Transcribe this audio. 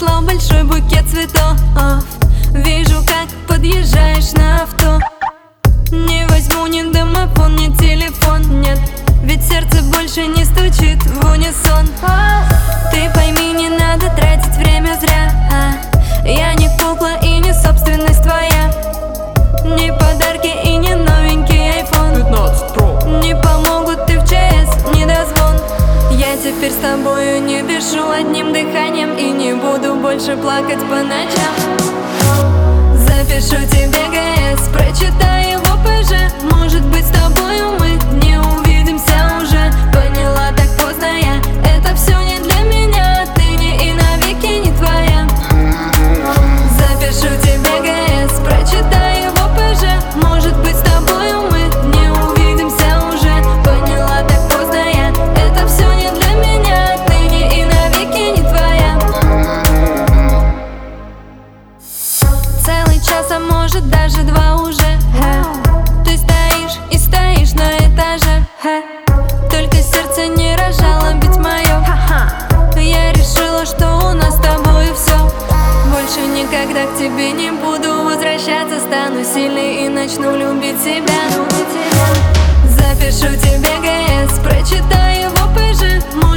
прислал большой букет цветов. Вижу, как подъезжаешь на авто. Не возьму ни домофон, ни телефон, нет, ведь сердце больше не стучит в унисон. Ты пойми, не надо тратить время зря. Я не кукла и не собственность твоя. Не подарки и не новенький iPhone 15 Pro не помогут и в ЧС, не дозвон. Я теперь с тобою не дышу одним дыханием и не буду больше плакать по ночам. Запишу тебе ГС, прочитай его ПЖ. Может быть, с тобою мы не увидимся уже. Поняла, так поздно я, это все не для меня. Ты не и навеки не твоя. Запишу тебе ГС, прочитай его ПЖ. Может быть, с тобою мы не увидимся уже. Поняла, так поздно я, это все не для меня. Ты не и навеки не твоя. Целый час, а может даже два уже. Ты стоишь и стоишь на этаже. Только сердце не рожало бить мое. Я решила, что у нас с тобой все. Больше никогда к тебе не буду возвращаться. Стану сильной и начну любить себя. Запишу тебе ГС, прочитай его ПЖ.